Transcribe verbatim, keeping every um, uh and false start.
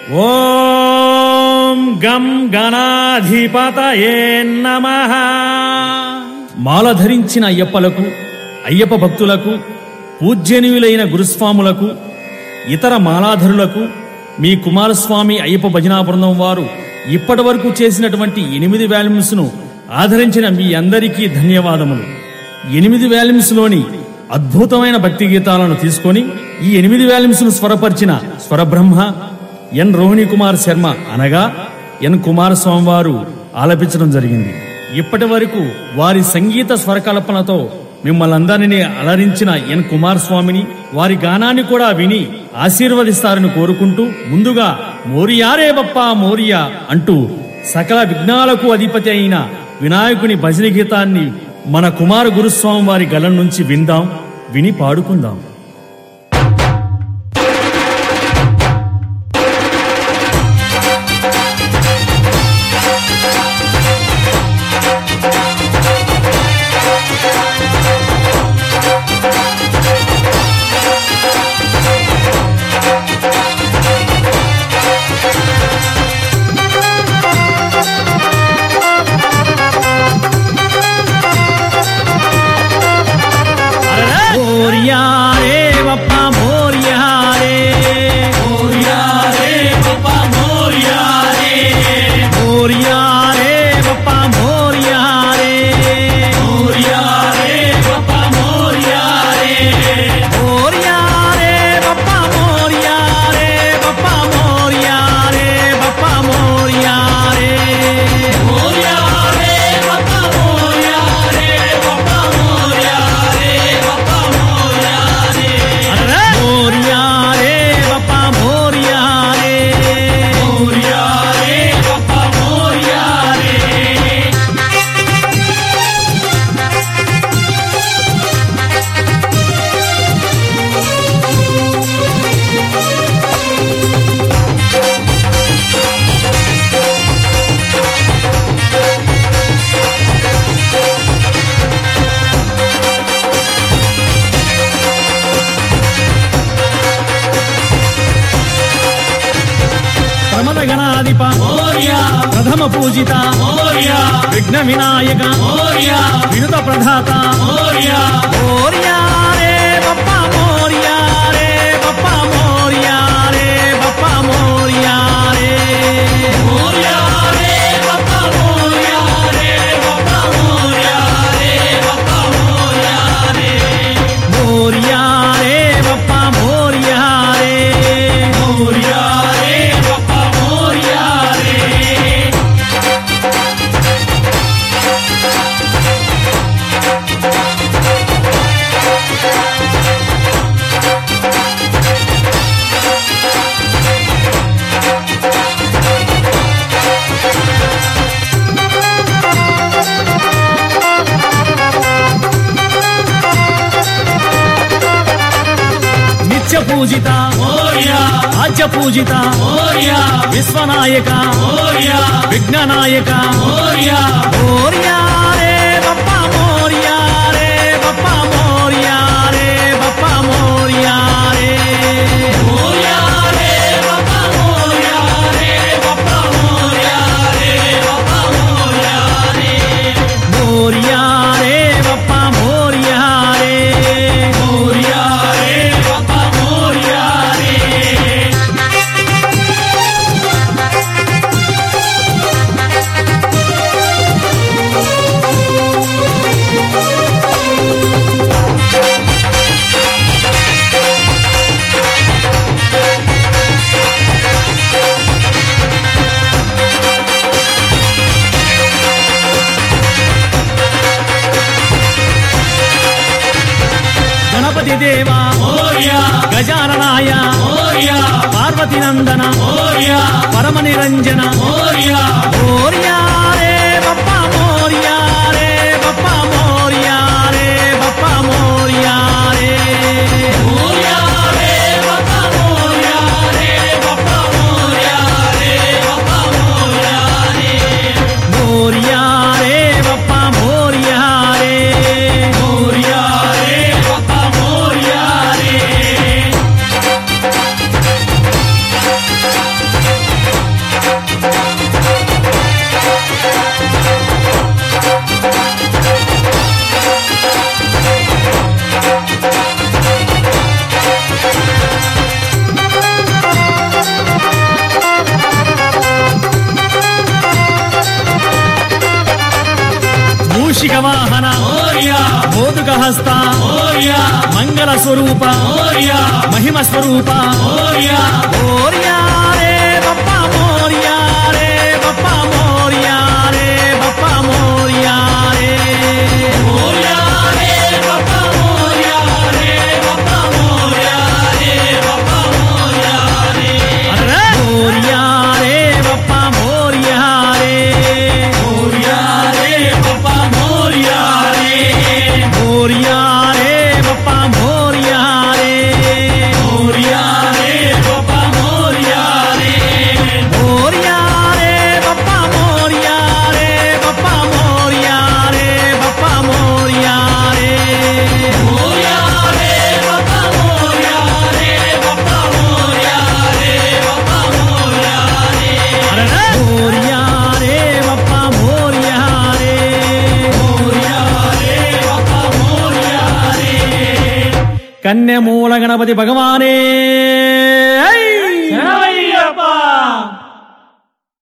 ఓం గం గణాధిపతయే నమః. మాల ధరించిన అయ్యప్పలకు, అయ్యప్ప భక్తులకు, పూజ్యనీయులైన గురుస్వాములకు, ఇతర మాలాధరులకు మీ కుమారస్వామి అయ్యప్ప భజనా బృందం వారు ఇప్పటి వరకు చేసినటువంటి ఎనిమిది వాల్యూమ్స్ ను ఆదరించిన మీ అందరికీ ధన్యవాదములు. ఎనిమిది వాల్యూమ్స్ లోని అద్భుతమైన భక్తి గీతాలను తీసుకొని ఈ ఎనిమిది వాల్యూమ్స్ ను స్వరపరిచిన స్వరబ్రహ్మ ఎన్ రోహిణి కుమార్ శర్మ అనగా ఎన్ కుమారస్వామి వారు ఆలపించడం జరిగింది. ఇప్పటి వరకు వారి సంగీత స్వరకల్పనతో మిమ్మల్ని అందరినీ అలరించిన ఎన్ కుమారస్వామిని, వారి గానాన్ని కూడా విని ఆశీర్వదిస్తారని కోరుకుంటూ, ముందుగా మోరియారే బప్పా మోరియా అంటూ సకల విఘ్నాలకు అధిపతి అయిన వినాయకుని భజన గీతాన్ని మన కుమార గురుస్వామి వారి గళం నుంచి విందాం, విని పాడుకుందాం. ప్రథమ పూజిత విఘ్న వినాయక వినుత ప్రధాత మోరియా రే బప్పా మోరియా రే బప్పా మోరియా రే బప్పా మోరియా రే మోరియా రే బప్పా మోరియా రే బప్పా మోరియా రే బప్పా మోరియా రే మోరియా రే బప్పా మోరియా రే మోరియా రే బప్పా మోరియా రే. నిత్య పూజిత ఆద్య పూజిత విశ్వనాయక విఘ్ననాయక మోరియా రే బప్పా మోరియా రే బప్పా మోరియా రే బప్పా మోరియా రే మోరియా రే బప్పా మోరియా రే బప్పా మోరియా రే బప్పా మోరియా రే మోరియా రే బప్పా మోరియా రే మోరియా రే బప్పా మోరియా రే. గణపతి దేవా గజాననాయ పార్వతి నందన పరమ నిరంజన మోరియా రే బప్పా మోరియా రే బప్పా మోరియా రే బప్పా మోరియా రే మోరియా రే బప్పా మోరియా రే బప్పా మోరియా రే బప్పా మోరియా రే మోరియా రే బప్పా మోరియా రే మోరియా రే బప్పా మోరియా రే. మూషిక వాహన మోదుక హస్త మంగళ స్వరూప మహిమ స్వరూప మోర్యా రే బప్ప మోర్యా రే బప్ప మోర్యా రే బప్ప మోర్యా రే మోర్యా రే బప్ప మోర్యా రే బప్ప మోర్యా రే బప్ప మోర్యా రే అరే మోర్యా రే బప్ప మోర్యా రే మోర్యా రే బప్ప మోర్యా రే మోర్యా రే బప్ప మోర్యా రే మోర్యా రే బప్ప మోర్యా రే మోర్యా రే బప్ప మోర్యా రే బప్ప మోర్యా రే బప్ప మోర్యా రే మోర్యా రే బప్ప మోర్యా రే బప్ప మోర్యా రే బప్ప మోర్యా రే అరే మోర్యా రే బప్ప మోర్యా రే మోర్యా రే బప్ప మోర్యా రే కన్యమూల గణపతి భగవానే ఐ!